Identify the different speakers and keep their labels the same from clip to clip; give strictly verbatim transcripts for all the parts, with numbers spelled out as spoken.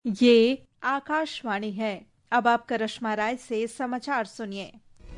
Speaker 1: ये आकाशवाणी है। अब आप करिश्मा राय से समाचार सुनिए।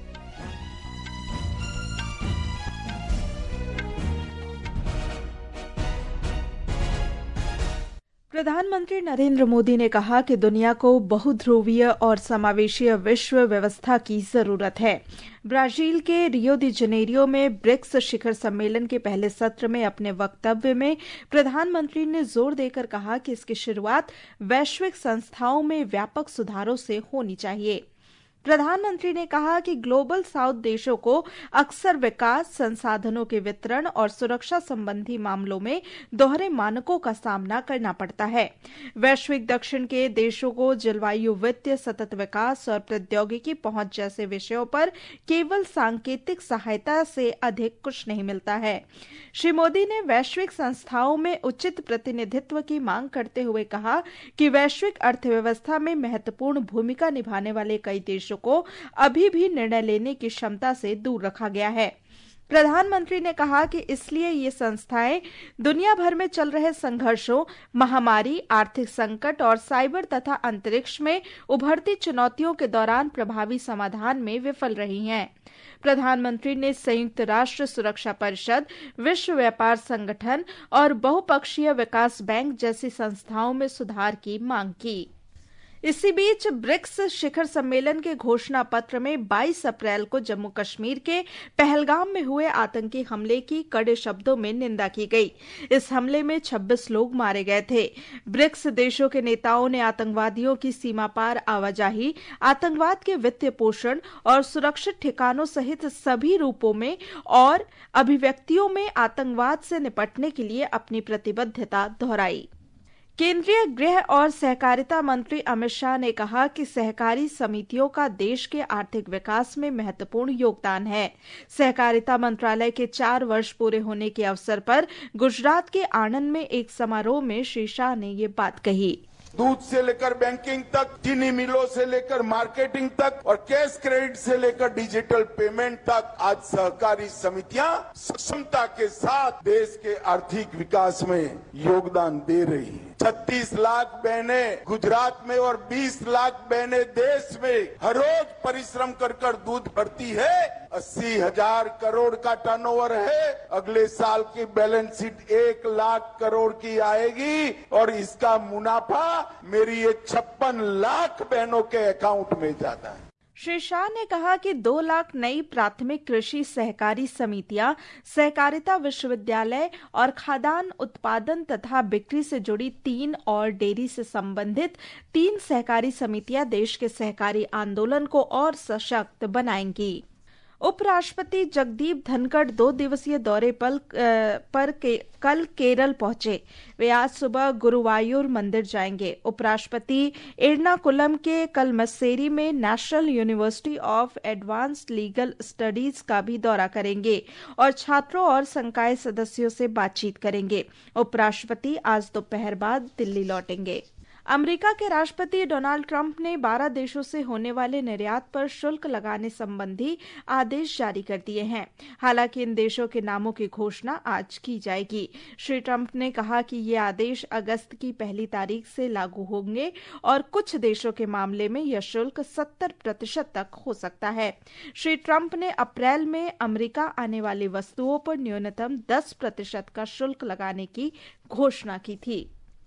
Speaker 1: प्रधानमंत्री नरेंद्र मोदी ने कहा कि दुनिया को बहुध्रुवीय और समावेशी विश्व व्यवस्था की जरूरत है। ब्राजील के रियो दी जनेरियो में ब्रिक्स शिखर सम्मेलन के पहले सत्र में अपने वक्तव्य में प्रधानमंत्री ने जोर देकर कहा कि इसकी शुरुआत वैश्विक संस्थाओं में व्यापक सुधारों से होनी चाहिए। प्रधानमंत्री ने कहा कि ग्लोबल साउथ देशों को अक्सर विकास, संसाधनों के वितरण और सुरक्षा संबंधी मामलों में दोहरे मानकों का सामना करना पड़ता है। वैश्विक दक्षिण के देशों को जलवायु वित्त, सतत विकास और प्रौद्योगिकी पहुंच जैसे विषयों पर केवल सांकेतिक सहायता से अधिक कुछ नहीं मिलता है। श्री मोदी ने वैश्विक संस्थाओं में उचित प्रतिनिधित्व की मांग करते हुए कहा कि वैश्विक अर्थव्यवस्था में महत्वपूर्ण भूमिका निभाने वाले कई देशों को अभी भी निर्णय लेने की क्षमता से दूर रखा गया है। प्रधानमंत्री ने कहा कि इसलिए ये संस्थाएं दुनिया भर में चल रहे संघर्षों, महामारी, आर्थिक संकट और साइबर तथा अंतरिक्ष में उभरती चुनौतियों के दौरान प्रभावी समाधान में विफल रही हैं। प्रधानमंत्री ने संयुक्त राष्ट्र सुरक्षा परिषद, विश्व व्यापार संगठन और बहुपक्षीय विकास बैंक जैसी संस्थाओं में सुधार की मांग की। इसी बीच ब्रिक्स शिखर सम्मेलन के घोषणा पत्र में बाईस अप्रैल को जम्मू कश्मीर के पहलगाम में हुए आतंकी हमले की कड़े शब्दों में निंदा की गई। इस हमले में छब्बीस लोग मारे गए थे। ब्रिक्स देशों के नेताओं ने आतंकवादियों की सीमा पार आवाजाही, आतंकवाद के वित्तीय पोषण और सुरक्षित ठिकानों सहित सभी रूपों में और अभिव्यक्तियों में आतंकवाद से निपटने के लिए अपनी प्रतिबद्धता दोहराई। केंद्रीय गृह और सहकारिता मंत्री अमित शाह ने कहा कि सहकारी समितियों का देश के आर्थिक विकास में महत्वपूर्ण योगदान है। सहकारिता मंत्रालय के चार वर्ष पूरे होने के अवसर पर गुजरात के आणंद में एक समारोह में श्री शाह ने ये बात कही।
Speaker 2: दूध से लेकर बैंकिंग तक, चीनी मिलों से लेकर मार्केटिंग तक और कैश क्रेडिट से लेकर डिजिटल पेमेंट तक आज सहकारी समितियां सक्षमता के साथ देश के आर्थिक विकास में योगदान दे रही है। छत्तीस लाख बहनें गुजरात में और बीस लाख बहनें देश में हर रोज परिश्रम कर कर दूध भरती है। अस्सी हजार करोड़ का टर्नओवर है। अगले साल की बैलेंस शीट एक लाख करोड़ की आएगी और इसका मुनाफा मेरी ये छप्पन लाख बहनों के अकाउंट में जाता है।
Speaker 1: श्री शाह ने कहा कि दो लाख नई प्राथमिक कृषि सहकारी समितियां, सहकारिता विश्वविद्यालय और खाद्यान्न उत्पादन तथा बिक्री से जुड़ी तीन और डेयरी से संबंधित तीन सहकारी समितियां देश के सहकारी आंदोलन को और सशक्त बनाएंगी। उपराष्ट्रपति जगदीप धनखड़ दो दिवसीय दौरे पर, पर के, कल केरल पहुंचे। वे आज सुबह गुरुवायूर मंदिर जाएंगे। उपराष्ट्रपति एर्नाकुलम के कलमस्सेरी में National University of Advanced Legal Studies का भी दौरा करेंगे और छात्रों और संकाय सदस्यों से बातचीत करेंगे। उपराष्ट्रपति आज दोपहर बाद दिल्ली लौटेंगे। अमेरिका के राष्ट्रपति डोनाल्ड ट्रंप ने बारह देशों से होने वाले निर्यात पर शुल्क लगाने संबंधी आदेश जारी कर दिए हैं। हालांकि इन देशों के नामों की घोषणा आज की जाएगी। श्री ट्रंप ने कहा कि ये आदेश अगस्त की पहली तारीख से लागू होंगे और कुछ देशों के मामले में यह शुल्क सत्तर प्रतिशत तक हो सकता है। श्री ट्रंप ने अप्रैल में अमेरिका आने वाली वस्तुओं पर न्यूनतम दस प्रतिशत का शुल्क लगाने की घोषणा की थी।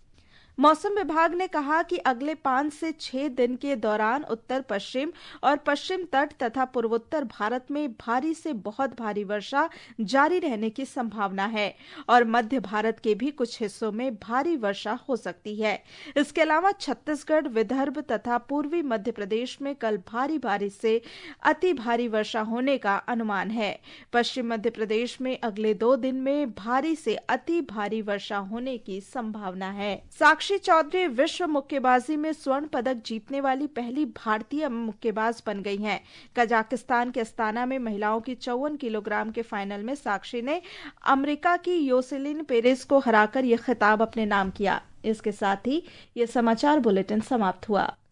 Speaker 1: मौसम विभाग ने कहा कि अगले पांच से छह दिन के दौरान उत्तर पश्चिम और पश्चिम तट तथा पूर्वोत्तर भारत में भारी से बहुत भारी वर्षा जारी रहने की संभावना है और मध्य भारत के भी कुछ हिस्सों में भारी वर्षा हो सकती है। इसके अलावा छत्तीसगढ़, विदर्भ तथा पूर्वी मध्य प्रदेश में कल भारी बारिश से अति भारी वर्षा होने का अनुमान है। पश्चिम मध्य प्रदेश में अगले दो दिन में भारी से अति भारी वर्षा होने की संभावना है। साक्षी चौधरी विश्व मुक्केबाजी में स्वर्ण पदक जीतने वाली पहली भारतीय मुक्केबाज बन गई हैं। कजाकिस्तान के अस्ताना में महिलाओं की चौवन किलोग्राम के फाइनल में साक्षी ने अमेरिका की योसेलिन पेरेस को हराकर यह खिताब अपने नाम किया। इसके साथ ही यह समाचार बुलेटिन समाप्त हुआ।